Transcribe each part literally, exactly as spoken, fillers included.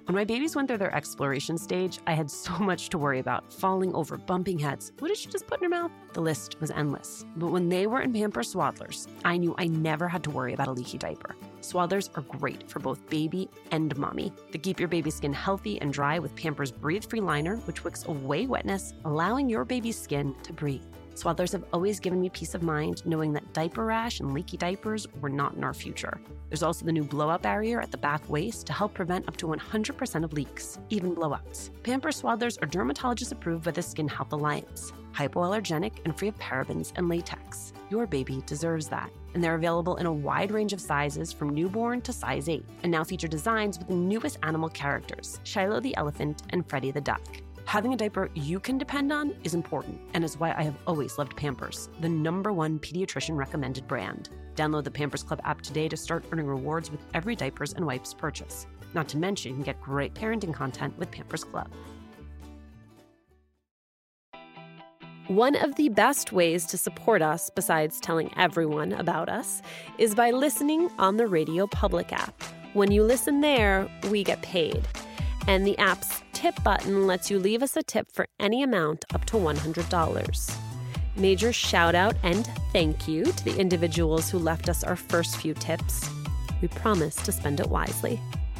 When my babies went through their exploration stage, I had so much to worry about. Falling over, bumping heads. What did she just put in her mouth? The list was endless. But when they were in Pampers Swaddlers, I knew I never had to worry about a leaky diaper. Swaddlers are great for both baby and mommy. They keep your baby's skin healthy and dry with Pampers Breathe-Free Liner, which wicks away wetness, allowing your baby's skin to breathe. Swaddlers have always given me peace of mind knowing that diaper rash and leaky diapers were not in our future. There's also the new blowout barrier at the back waist to help prevent up to one hundred percent of leaks, even blowouts. Pampers Swaddlers are dermatologist approved by the Skin Health Alliance, hypoallergenic and free of parabens and latex. Your baby deserves that. And they're available in a wide range of sizes from newborn to size eight, and now feature designs with the newest animal characters, Shiloh the elephant and Freddie the duck. Having a diaper you can depend on is important, and is why I have always loved Pampers, the number one pediatrician recommended brand. Download the Pampers Club app today to start earning rewards with every diapers and wipes purchase. Not to mention, you can get great parenting content with Pampers Club. One of the best ways to support us, besides telling everyone about us, is by listening on the Radio Public app. When you listen there, we get paid. And the app's tip button lets you leave us a tip for any amount up to one hundred dollars. Major shout out and thank you to the individuals who left us our first few tips. We promise to spend it wisely.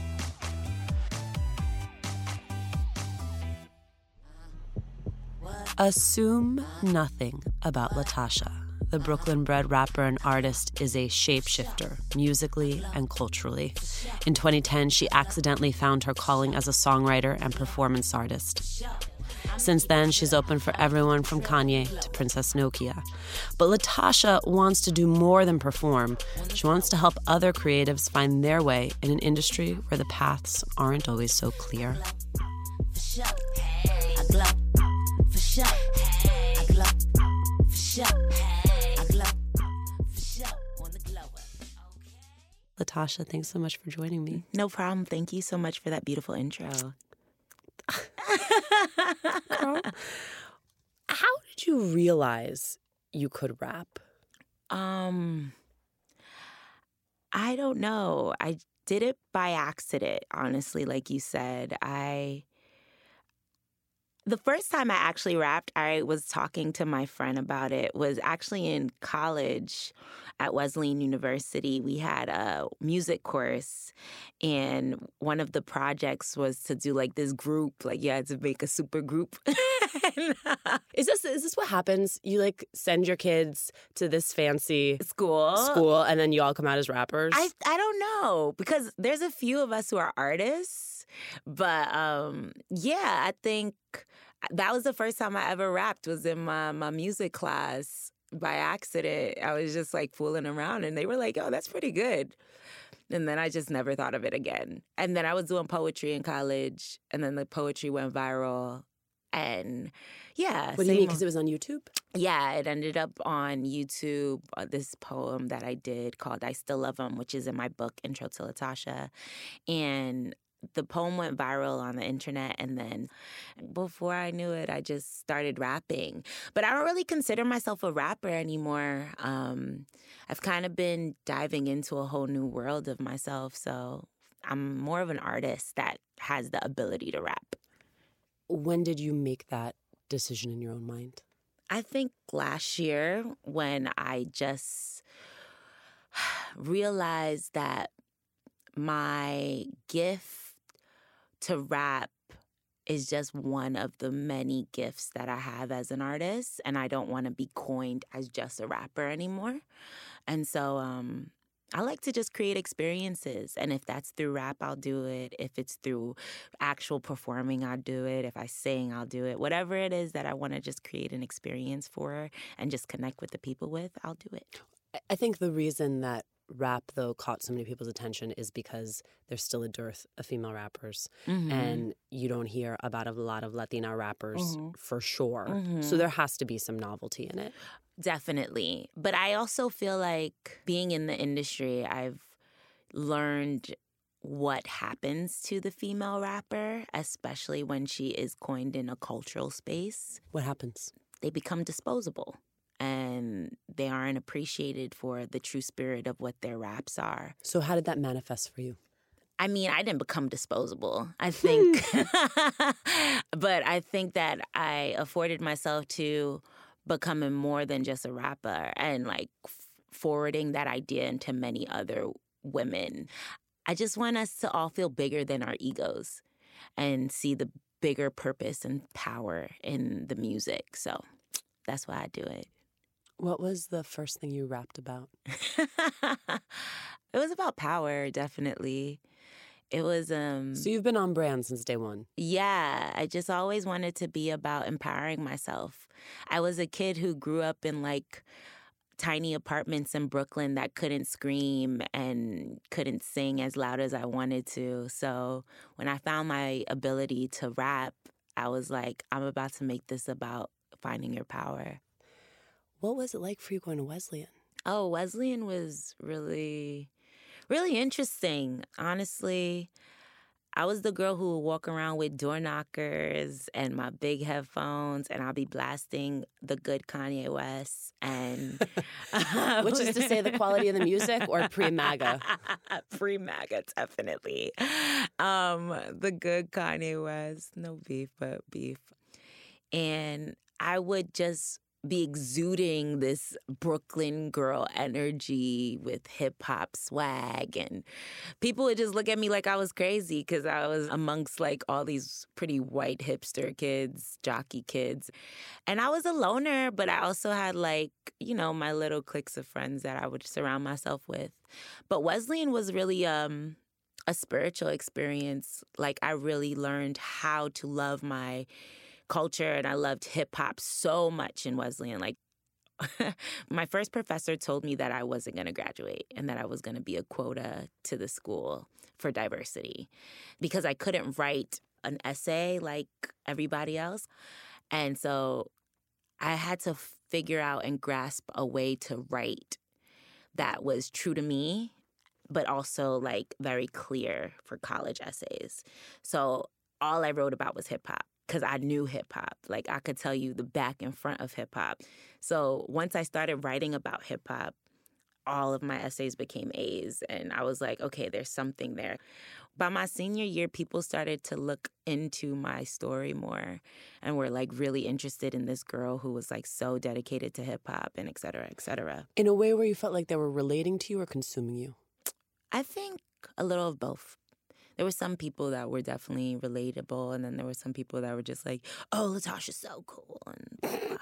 Assume nothing about Latasha. The Brooklyn-bred rapper and artist is a shapeshifter, musically and culturally. In twenty ten, she accidentally found her calling as a songwriter and performance artist. Since then, she's open for everyone from Kanye to Princess Nokia. But Latasha wants to do more than perform. She wants to help other creatives find their way in an industry where the paths aren't always so clear. Latasha, thanks so much for joining me. No problem. Thank you so much for that beautiful intro. Girl, how did you realize you could rap? Um, I don't know. I did it by accident, honestly, like you said. I... The first time I actually rapped, I was talking to my friend about it, was actually in college at Wesleyan University. We had a music course, and one of the projects was to do like this group, like you had to make a super group. and, uh, Is this is this what happens? You like send your kids to this fancy school, school, and then you all come out as rappers? I I don't know, because there's a few of us who are artists, but um, yeah, I think that was the first time I ever rapped, was in my, my music class by accident. I was just like fooling around, and they were like, oh, that's pretty good. And then I just never thought of it again. And then I was doing poetry in college, and then the poetry went viral. And yeah. What do you mean? Because it was on YouTube? Yeah, it ended up on YouTube, uh, this poem that I did called I Still Love 'Em, which is in my book, Intro to Latasha. And the poem went viral on the internet, and then before I knew it, I just started rapping. But I don't really consider myself a rapper anymore. Um, I've kind of been diving into a whole new world of myself, so I'm more of an artist that has the ability to rap. When did you make that decision in your own mind? I think last year, when I just realized that my gift to rap is just one of the many gifts that I have as an artist, and I don't want to be coined as just a rapper anymore. And so um, I like to just create experiences, and if that's through rap, I'll do it. If it's through actual performing, I'll do it. If I sing, I'll do it. Whatever it is that I want to just create an experience for and just connect with the people with, I'll do it. I think the reason that rap, though, caught so many people's attention is because there's still a dearth of female rappers. Mm-hmm. And you don't hear about a lot of Latina rappers mm-hmm. for sure. Mm-hmm. So there has to be some novelty in it. Definitely. But I also feel like being in the industry, I've learned what happens to the female rapper, especially when she is coined in a cultural space. What happens? They become disposable. And they aren't appreciated for the true spirit of what their raps are. So how did that manifest for you? I mean, I didn't become disposable, I think. But I think that I afforded myself to becoming more than just a rapper and like f- forwarding that idea into many other women. I just want us to all feel bigger than our egos and see the bigger purpose and power in the music. So that's why I do it. What was the first thing you rapped about? It was about power, definitely. It was, um... So you've been on brand since day one. Yeah, I just always wanted to be about empowering myself. I was a kid who grew up in, like, tiny apartments in Brooklyn that couldn't scream and couldn't sing as loud as I wanted to. So when I found my ability to rap, I was like, I'm about to make this about finding your power. What was it like for you going to Wesleyan? Oh, Wesleyan was really, really interesting. Honestly, I was the girl who would walk around with door knockers and my big headphones, and I'll be blasting the good Kanye West. And which is to say, the quality of the music or pre-MAGA? Pre-MAGA, definitely. Um, the good Kanye West, no beef, but beef. And I would just be exuding this Brooklyn girl energy with hip-hop swag, and people would just look at me like I was crazy because I was amongst like all these pretty white hipster kids, jockey kids. And I was a loner, but I also had like, you know, my little cliques of friends that I would surround myself with. But Wesleyan was really um, a spiritual experience. Like I really learned how to love my culture, and I loved hip-hop so much in Wesleyan. Like, my first professor told me that I wasn't going to graduate and that I was going to be a quota to the school for diversity because I couldn't write an essay like everybody else. And so I had to figure out and grasp a way to write that was true to me, but also, like, very clear for college essays. So all I wrote about was hip-hop. Because I knew hip-hop. Like, I could tell you the back and front of hip-hop. So once I started writing about hip-hop, all of my essays became A's. And I was like, okay, there's something there. By my senior year, people started to look into my story more and were, like, really interested in this girl who was, like, so dedicated to hip-hop and et cetera, et cetera. In a way where you felt like they were relating to you or consuming you? I think a little of both. There were some people that were definitely relatable, and then there were some people that were just like, oh, Latasha's so cool. And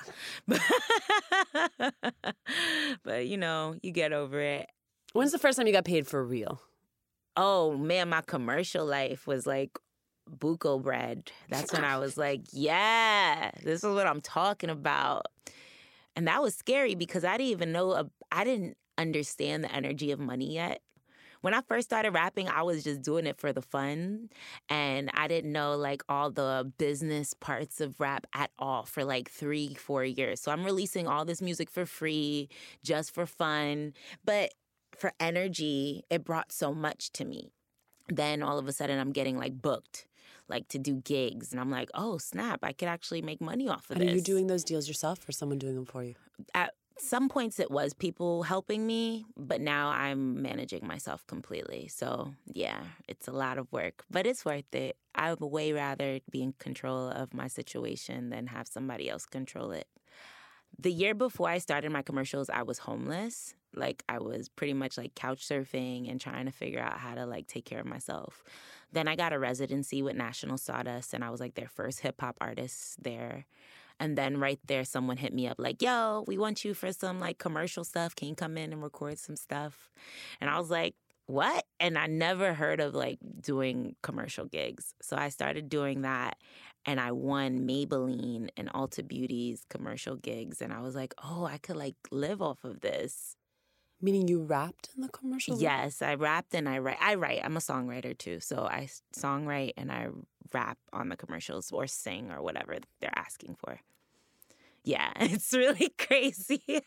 blah. But, you know, you get over it. When's the first time you got paid for real? Oh, man, my commercial life was like buco bread. That's when I was like, yeah, this is what I'm talking about. And that was scary because I didn't even know, I didn't understand the energy of money yet. When I first started rapping, I was just doing it for the fun, and I didn't know, like, all the business parts of rap at all for, like, three, four years. So I'm releasing all this music for free, just for fun. But for energy, it brought so much to me. Then all of a sudden, I'm getting, like, booked, like, to do gigs. And I'm like, oh, snap, I could actually make money off of and this. Are you doing those deals yourself or someone doing them for you? At some points it was people helping me, but now I'm managing myself completely. So, yeah, it's a lot of work, but it's worth it. I would way rather be in control of my situation than have somebody else control it. The year before I started my commercials, I was homeless. Like, I was pretty much, like, couch surfing and trying to figure out how to, like, take care of myself. Then I got a residency with National Sawdust, and I was, like, their first hip-hop artist there. And then right there, someone hit me up like, yo, we want you for some, like, commercial stuff. Can you come in and record some stuff? And I was like, what? And I never heard of, like, doing commercial gigs. So I started doing that, and I won Maybelline and Ulta Beauty's commercial gigs. And I was like, oh, I could, like, live off of this. Meaning you rapped in the commercial? Yes, I rapped and I write. I write. I'm a songwriter, too. So I songwrite and I rap on the commercials or sing or whatever they're asking for. Yeah, it's really crazy.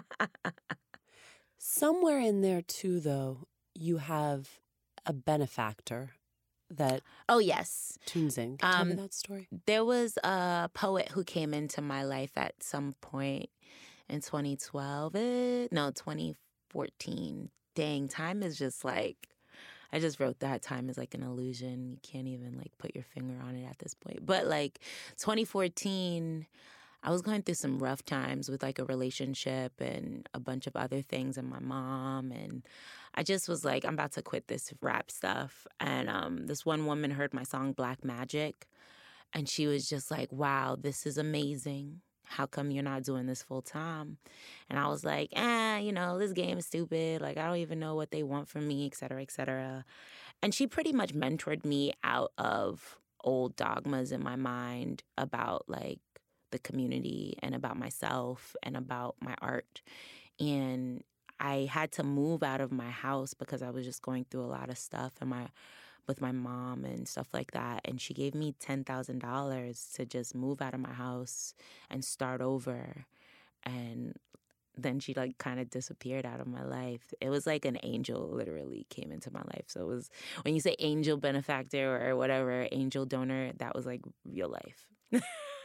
Somewhere in there, too, though, you have a benefactor that... Oh, yes. Tunzing. Tell um, me that story. There was a poet who came into my life at some point in twenty twelve. Eh, no, twenty fourteen. Dang, time is just like... I just wrote that time is like an illusion. You can't even like put your finger on it at this point. But like twenty fourteen, I was going through some rough times with like a relationship and a bunch of other things and my mom. And I just was like, I'm about to quit this rap stuff. And um, this one woman heard my song Black Magic. And she was just like, wow, this is amazing. How come you're not doing this full time? And I was like, eh, you know, this game is stupid. Like, I don't even know what they want from me, et cetera, et cetera. And she pretty much mentored me out of old dogmas in my mind about, like, the community and about myself and about my art. And I had to move out of my house because I was just going through a lot of stuff and my with my mom and stuff like that. And she gave me ten thousand dollars to just move out of my house and start over. And then she like kind of disappeared out of my life. It was like an angel literally came into my life. So it was, when you say angel benefactor or whatever, angel donor, that was like real life.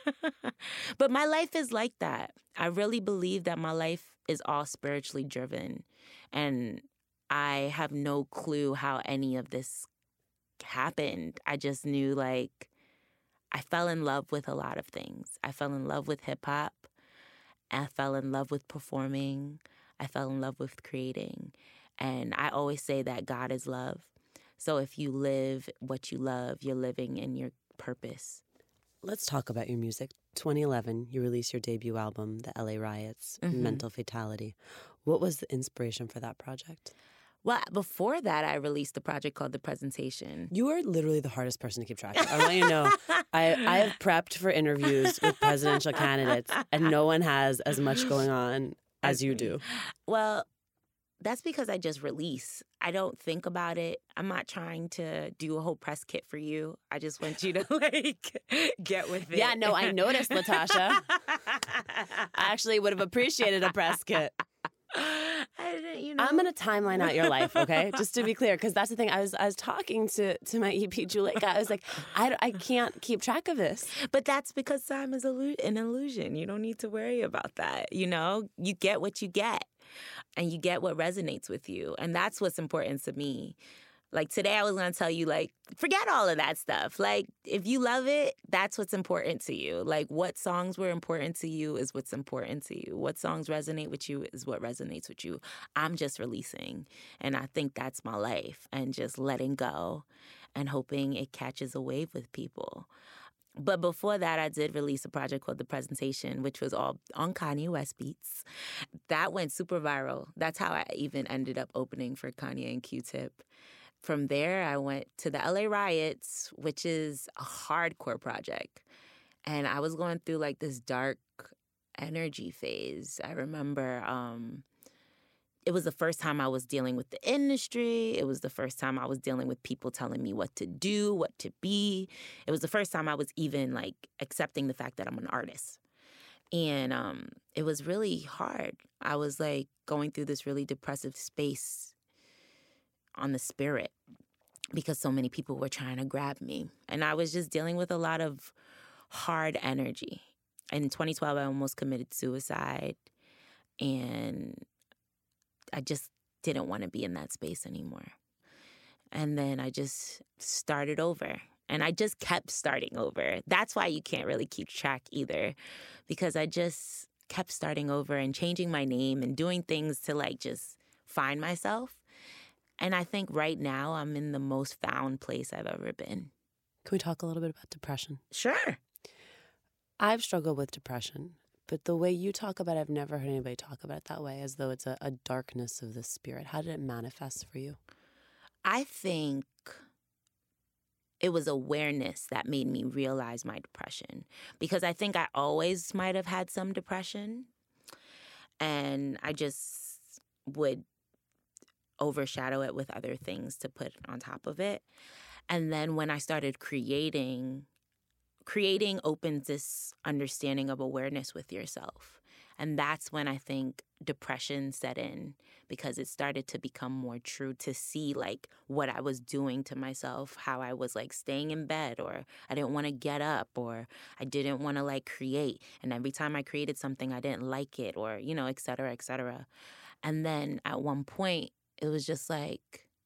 But my life is like that. I really believe that my life is all spiritually driven. And I have no clue how any of this happened. I just knew, like, I fell in love with a lot of things. I fell in love with hip hop. I fell in love with performing. I fell in love with creating. And I always say that God is love. So if you live what you love, you're living in your purpose. Let's talk about your music. twenty eleven, you released your debut album, The L A Riots, Mm-hmm. Mental Fatality. What was the inspiration for that project? Well, before that, I released a project called The Presentation. You are literally the hardest person to keep track of. I want you to know, I, I have prepped for interviews with presidential candidates, and no one has as much going on as you do. Well, that's because I just release. I don't think about it. I'm not trying to do a whole press kit for you. I just want you to, like, get with it. Yeah, no, I noticed, Latasha. I actually would have appreciated a press kit. I didn't, you know. I'm going to timeline out your life, okay? Just to be clear, because that's the thing. I was I was talking to, to my E P, Juleka. I was like, I, I can't keep track of this. But that's because time is illu- an illusion. You don't need to worry about that, you know? You get what you get, and you get what resonates with you. And that's what's important to me. Like, today I was going to tell you, like, forget all of that stuff. Like, if you love it, that's what's important to you. Like, what songs were important to you is what's important to you. What songs resonate with you is what resonates with you. I'm just releasing, and I think that's my life, and just letting go and hoping it catches a wave with people. But before that, I did release a project called The Presentation, which was all on Kanye West beats. That went super viral. That's how I even ended up opening for Kanye and Q-Tip. From there, I went to the L A Riots, which is a hardcore project. And I was going through, like, this dark energy phase. I remember um, it was the first time I was dealing with the industry. It was the first time I was dealing with people telling me what to do, what to be. It was the first time I was even, like, accepting the fact that I'm an artist. And um, it was really hard. I was, like, going through this really depressive space on the spirit because so many people were trying to grab me. And I was just dealing with a lot of hard energy. In twenty twelve, I almost committed suicide. And I just didn't want to be in that space anymore. And then I just started over. And I just kept starting over. That's why you can't really keep track either. Because I just kept starting over and changing my name and doing things to, like, just find myself. And I think right now I'm in the most found place I've ever been. Can we talk a little bit about depression? Sure. I've struggled with depression, but the way you talk about it, I've never heard anybody talk about it that way, as though it's a, a darkness of the spirit. How did it manifest for you? I think it was awareness that made me realize my depression. Because I think I always might have had some depression. And I just would overshadow it with other things to put on top of it. And then when I started creating, creating opens this understanding of awareness with yourself. And that's when I think depression set in, because it started to become more true to see, like, what I was doing to myself, how I was, like, staying in bed, or I didn't want to get up, or I didn't want to, like, create. And every time I created something, I didn't like it, or, you know, et cetera, et cetera. And then at one point, it was just like,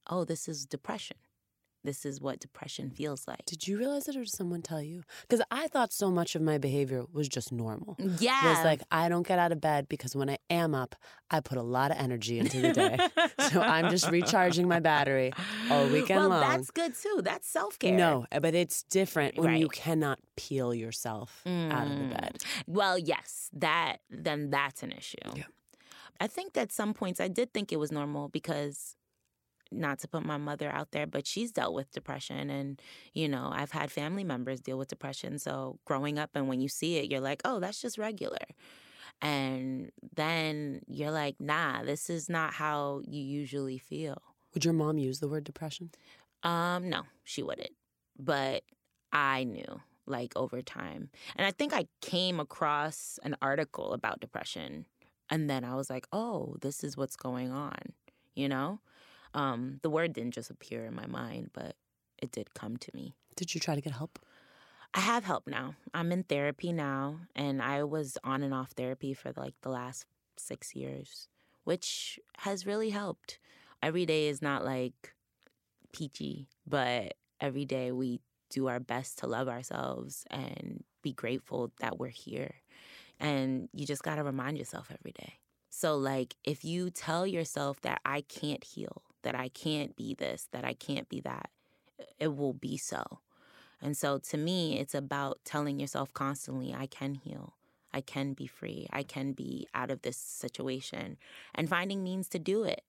oh, this is depression. This is what depression feels like. Did you realize it or did someone tell you? Because I thought so much of my behavior was just normal. Yeah. It was like, I don't get out of bed because when I am up, I put a lot of energy into the day. So I'm just recharging my battery all weekend well, long. Well, that's good too. That's self-care. No, but it's different when right. you cannot peel yourself mm. out of the bed. Well, yes, that then that's an issue. Yeah. I think at some points I did think it was normal because, not to put my mother out there, but she's dealt with depression. And, you know, I've had family members deal with depression. So growing up and when you see it, you're like, oh, that's just regular. And then you're like, nah, this is not how you usually feel. Would your mom use the word depression? Um, no, she wouldn't. But I knew, like, over time. And I think I came across an article about depression. And then I was like, oh, this is what's going on, you know? Um, the word didn't just appear in my mind, but it did come to me. Did you try to get help? I have help now. I'm in therapy now, and I was on and off therapy for like the last six years, which has really helped. Every day is not like peachy, but every day we do our best to love ourselves and be grateful that we're here. And you just got to remind yourself every day. So, like, if you tell yourself that I can't heal, that I can't be this, that I can't be that, it will be so. And so, to me, it's about telling yourself constantly, I can heal, I can be free, I can be out of this situation, and finding means to do it.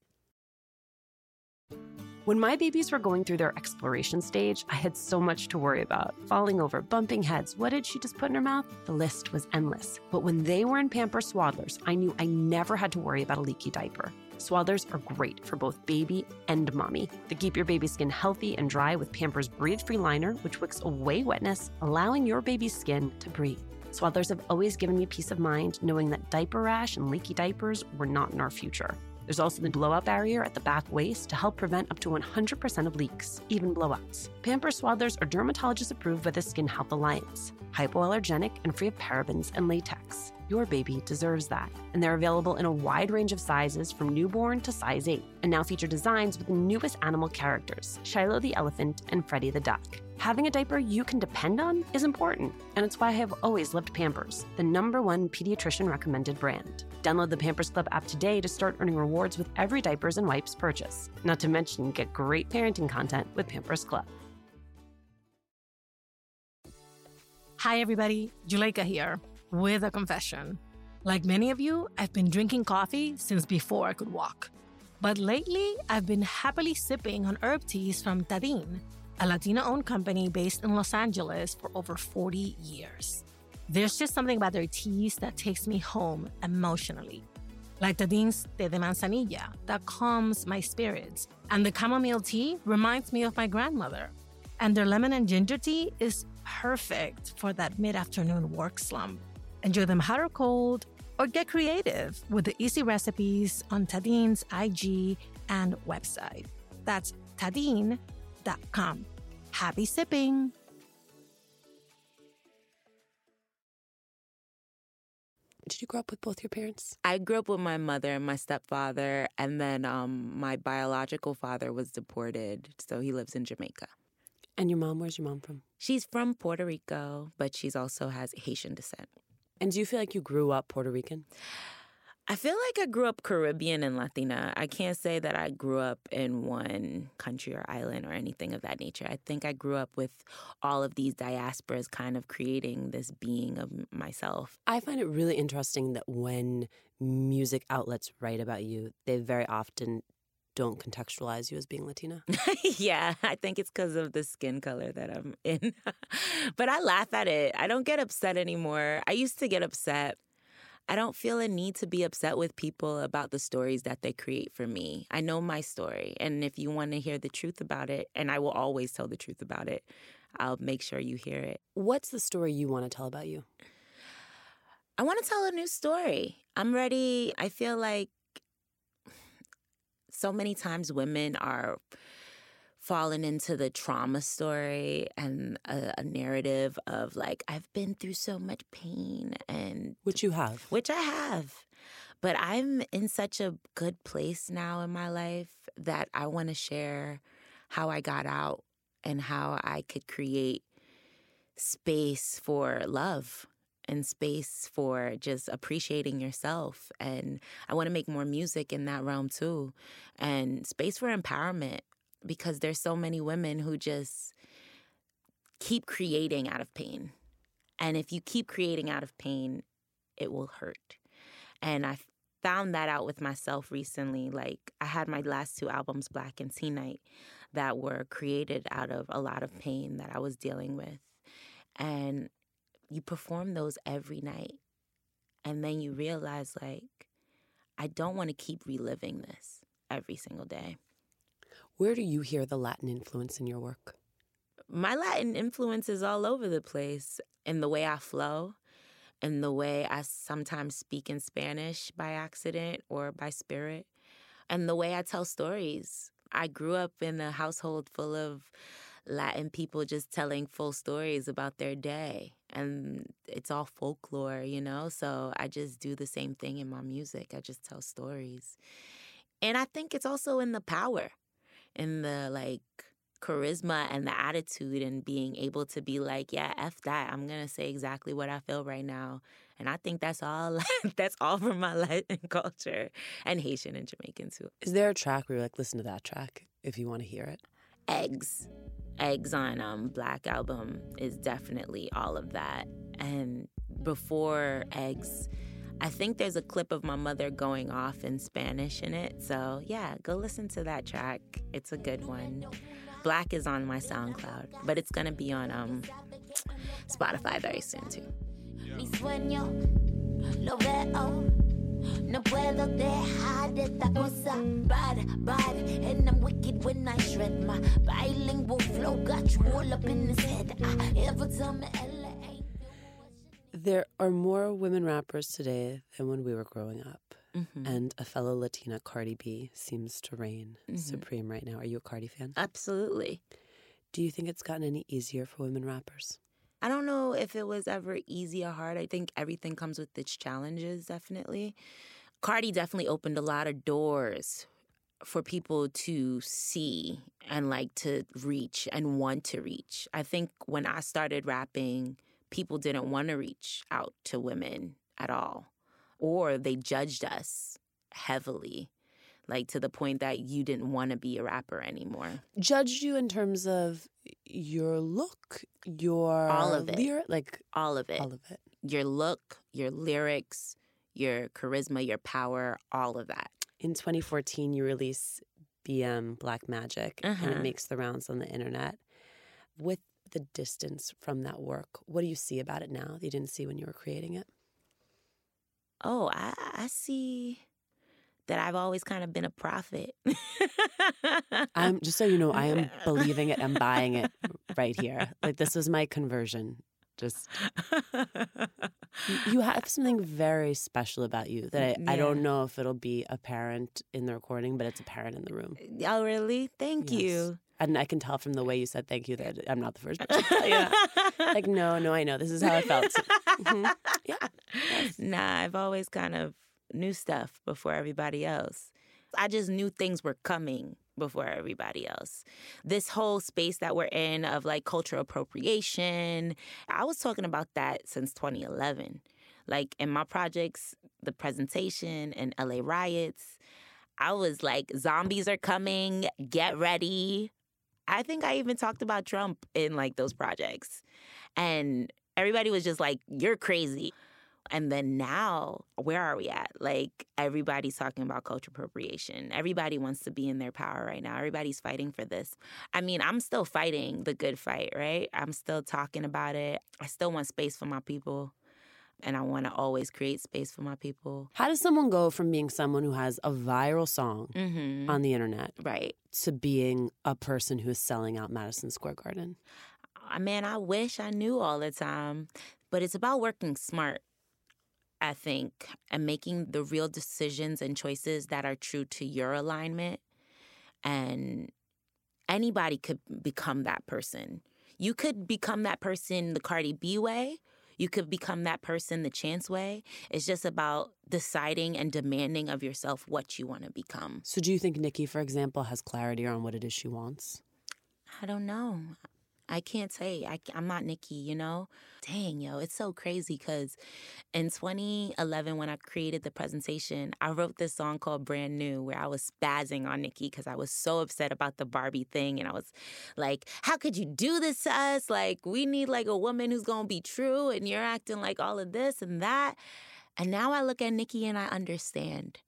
When my babies were going through their exploration stage, I had so much to worry about. Falling over, bumping heads. What did she just put in her mouth? The list was endless. But when they were in Pampers Swaddlers, I knew I never had to worry about a leaky diaper. Swaddlers are great for both baby and mommy. They keep your baby's skin healthy and dry with Pampers Breathe-Free Liner, which wicks away wetness, allowing your baby's skin to breathe. Swaddlers have always given me peace of mind knowing that diaper rash and leaky diapers were not in our future. There's also the blowout barrier at the back waist to help prevent up to one hundred percent of leaks, even blowouts. Pampers Swaddlers are dermatologist approved by the Skin Health Alliance, hypoallergenic and free of parabens and latex. Your baby deserves that. And they're available in a wide range of sizes from newborn to size eight, and now feature designs with the newest animal characters, Shiloh the elephant and Freddie the duck. Having a diaper you can depend on is important, and it's why I have always loved Pampers, the number one pediatrician recommended brand. Download the Pampers Club app today to start earning rewards with every diapers and wipes purchase. Not to mention, get great parenting content with Pampers Club. Hi, everybody. Juleka here with a confession. Like many of you, I've been drinking coffee since before I could walk. But lately, I've been happily sipping on herb teas from Tadin, a Latina-owned company based in Los Angeles for over forty years. There's just something about their teas that takes me home emotionally. Like Tadin's Té de Manzanilla that calms my spirits. And the chamomile tea reminds me of my grandmother. And their lemon and ginger tea is perfect for that mid-afternoon work slump. Enjoy them hot or cold, or get creative with the easy recipes on Tadin's I G and website. That's tadin dot com. Happy sipping! Did you grow up with both your parents? I grew up with my mother and my stepfather, and then um, my biological father was deported, so he lives in Jamaica. And your mom, where's your mom from? She's from Puerto Rico, but she's also has Haitian descent. And do you feel like you grew up Puerto Rican? I feel like I grew up Caribbean and Latina. I can't say that I grew up in one country or island or anything of that nature. I think I grew up with all of these diasporas kind of creating this being of myself. I find it really interesting that when music outlets write about you, they very often don't contextualize you as being Latina. Yeah, I think it's because of the skin color that I'm in. But I laugh at it. I don't get upset anymore. I used to get upset. I don't feel a need to be upset with people about the stories that they create for me. I know my story. And if you want to hear the truth about it, and I will always tell the truth about it, I'll make sure you hear it. What's the story you want to tell about you? I want to tell a new story. I'm ready. I feel like so many times women are fallen into the trauma story and a, a narrative of like, I've been through so much pain and... Which you have. Which I have. But I'm in such a good place now in my life that I want to share how I got out and how I could create space for love and space for just appreciating yourself. And I want to make more music in that realm too. And space for empowerment, because there's so many women who just keep creating out of pain. And if you keep creating out of pain, it will hurt. And I found that out with myself recently. Like, I had my last two albums, Black and Tea Night, that were created out of a lot of pain that I was dealing with. And you perform those every night. And then you realize, like, I don't want to keep reliving this every single day. Where do you hear the Latin influence in your work? My Latin influence is all over the place in the way I flow, in the way I sometimes speak in Spanish by accident or by spirit, and the way I tell stories. I grew up in a household full of Latin people just telling full stories about their day. And it's all folklore, you know? So I just do the same thing in my music. I just tell stories. And I think it's also in the power, in the, like, charisma and the attitude and being able to be like, yeah, F that. I'm going to say exactly what I feel right now. And I think that's all that's all from my Latin culture, and Haitian and Jamaican too. Is there a track where you're like, listen to that track if you want to hear it? Eggs. Eggs on um Black Album is definitely all of that. And before Eggs, I think there's a clip of my mother going off in Spanish in it. So yeah, go listen to that track. It's a good one. Black is on my SoundCloud, but it's gonna be on um Spotify very soon too. Mi sueño lo veo, no puedo dejar esta cosa bad, bad, and I'm wicked when I shred my bilingual flow. Got you all up in his head. I ever tell me Ella ain't. There are more women rappers today than when we were growing up. Mm-hmm. And a fellow Latina, Cardi B, seems to reign mm-hmm. supreme right now. Are you a Cardi fan? Absolutely. Do you think it's gotten any easier for women rappers? I don't know if it was ever easy or hard. I think everything comes with its challenges, definitely. Cardi definitely opened a lot of doors for people to see and, like, to reach and want to reach. I think when I started rapping, people didn't want to reach out to women at all. Or they judged us heavily, like to the point that you didn't want to be a rapper anymore. Judged you in terms of your look, your all of it, lyric, like all of it, all of it, your look, your lyrics, your charisma, your power, all of that. In twenty fourteen, you release B M Black Magic, uh-huh. and it makes the rounds on the internet. With the distance from that work, what do you see about it now that you didn't see when you were creating it? Oh, I, I see that I've always kind of been a prophet. I'm just so you know, I am believing it and buying it right here. Like, this was my conversion. Just you have something very special about you that I, yeah. I don't know if it'll be apparent in the recording, but it's apparent in the room. Oh, really? Thank yes. you. And I can tell from the way you said thank you that I'm not the first person to tell you that. Like, no, no, I know. This is how I felt. Mm-hmm. Yeah. Yes. Nah, I've always kind of knew stuff before everybody else. I just knew things were coming before everybody else. This whole space that we're in of, like, cultural appropriation, I was talking about that since twenty eleven. Like, in my projects, The Presentation and L A Riots, I was like, zombies are coming, get ready. I think I even talked about Trump in, like, those projects. And everybody was just like, you're crazy. And then now, where are we at? Like, everybody's talking about cultural appropriation. Everybody wants to be in their power right now. Everybody's fighting for this. I mean, I'm still fighting the good fight, right? I'm still talking about it. I still want space for my people. And I want to always create space for my people. How does someone go from being someone who has a viral song mm-hmm. on the internet, right, to being a person who is selling out Madison Square Garden? Man, I wish I knew all the time. But it's about working smart, I think, and making the real decisions and choices that are true to your alignment. And anybody could become that person. You could become that person the Cardi B way. You could become that person the Chance way. It's just about deciding and demanding of yourself what you want to become. So do you think Nicki, for example, has clarity on what it is she wants? I don't know. I can't say. I, I'm not Nicki, you know? Dang, yo, it's so crazy because in twenty eleven, when I created the presentation, I wrote this song called Brand New where I was spazzing on Nicki because I was so upset about the Barbie thing. And I was like, how could you do this to us? Like, we need like a woman who's going to be true and you're acting like all of this and that. And now I look at Nicki and I understand.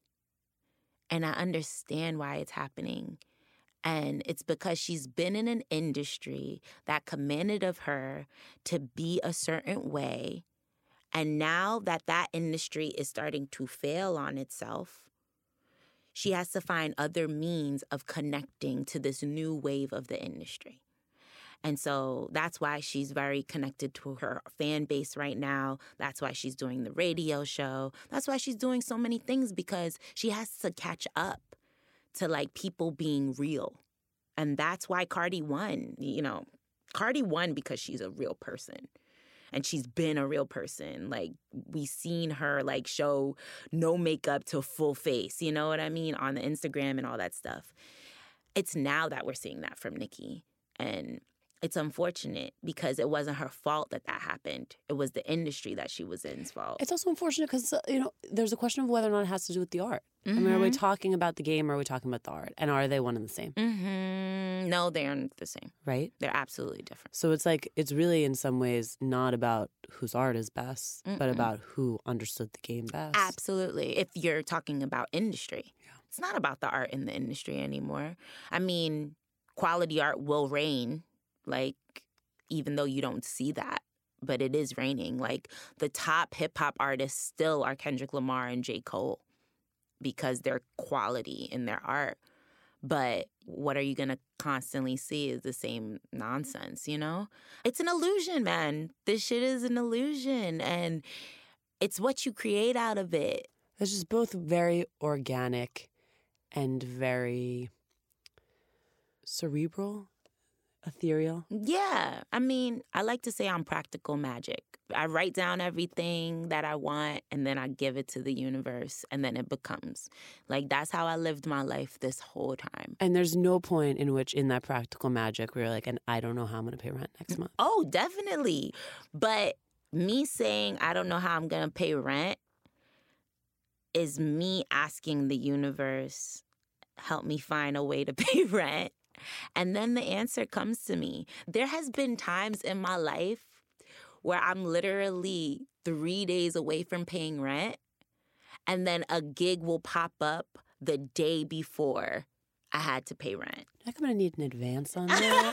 And I understand why it's happening. And it's because she's been in an industry that commanded of her to be a certain way. And now that that industry is starting to fail on itself, she has to find other means of connecting to this new wave of the industry. And so that's why she's very connected to her fan base right now. That's why she's doing the radio show. That's why she's doing so many things, because she has to catch up to like people being real. And that's why Cardi won. You know, Cardi won because she's a real person. And she's been a real person. Like, we seen her like show no makeup to full face, you know what I mean, on the Instagram and all that stuff. It's now that we're seeing that from Nicki. And it's unfortunate because it wasn't her fault that that happened. It was the industry that she was in's fault. It's also unfortunate because, uh, you know, there's a question of whether or not it has to do with the art. Mm-hmm. I mean, are we talking about the game or are we talking about the art? And are they one and the same? Mm-hmm. No, they aren't the same. Right? They're absolutely different. So it's like, it's really in some ways not about whose art is best, Mm-mm. but about who understood the game best. Absolutely. If you're talking about industry. Yeah. It's not about the art in the industry anymore. I mean, quality art will reign. Like, even though you don't see that, but it is raining. Like, the top hip-hop artists still are Kendrick Lamar and J. Cole because they're quality in their art. But what are you going to constantly see is the same nonsense, you know? It's an illusion, man. This shit is an illusion, and it's what you create out of it. It's just both very organic and very cerebral. Ethereal? Yeah. I mean, I like to say I'm practical magic. I write down everything that I want, and then I give it to the universe, and then it becomes. Like, that's how I lived my life this whole time. And there's no point in which, in that practical magic, where you're like, and I don't know how I'm going to pay rent next month. Oh, definitely. But me saying I don't know how I'm going to pay rent is me asking the universe, help me find a way to pay rent. And then the answer comes to me. There has been times in my life where I'm literally three days away from paying rent, and then a gig will pop up the day before I had to pay rent. I'm going to need an advance on that.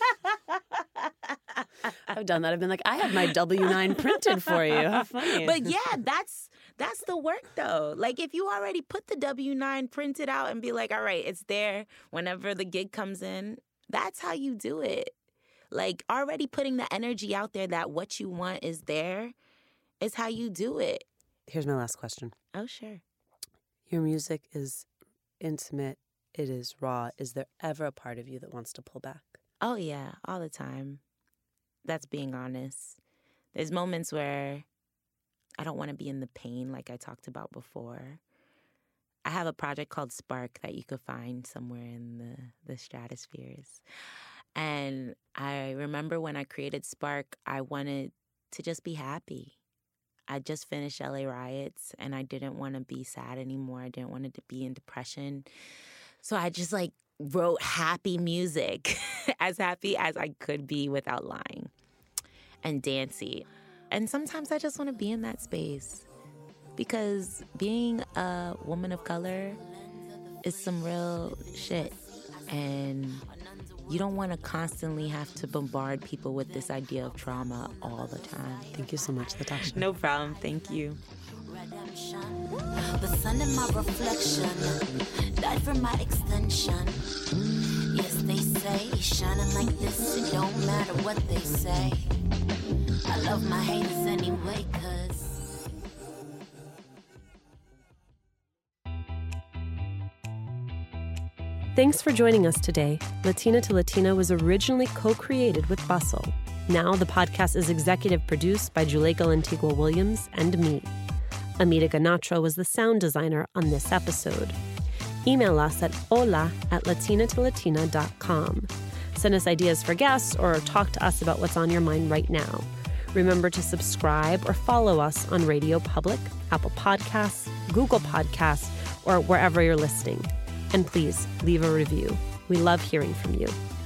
I've done that. I've been like, I have my W nine printed for you. How funny. But yeah, that's that's the work, though. Like, if you already put the W nine printed out and be like, all right, it's there whenever the gig comes in, that's how you do it. Like, already putting the energy out there that what you want is there is how you do it. Here's my last question. Oh, sure. Your music is intimate. It is raw. Is there ever a part of you that wants to pull back? Oh, yeah, all the time. That's being honest. There's moments where I don't want to be in the pain like I talked about before. I have a project called Spark that you could find somewhere in the, the stratospheres. And I remember when I created Spark, I wanted to just be happy. I just finished L A riots, and I didn't want to be sad anymore. I didn't want to be in depression. So I just, like, wrote happy music, as happy as I could be without lying, and dancey. And sometimes I just want to be in that space, because being a woman of color is some real shit. And you don't want to constantly have to bombard people with this idea of trauma all the time. Thank you so much, Natasha. No problem. Thank you. The sun in my reflection died for my extension. Yes, they say shining like this, it don't matter what they say. I love my haters anyway, cause Thanks for joining us today. Latina to Latina was originally co-created with Bustle. Now the podcast is executive produced by Juleyka Lantigua Williams and me. Amita Ganatra was the sound designer on this episode. Email us at hola at latina to latina dot com. Send us ideas for guests or talk to us about what's on your mind right now. Remember to subscribe or follow us on Radio Public, Apple Podcasts, Google Podcasts, or wherever you're listening. And please leave a review. We love hearing from you.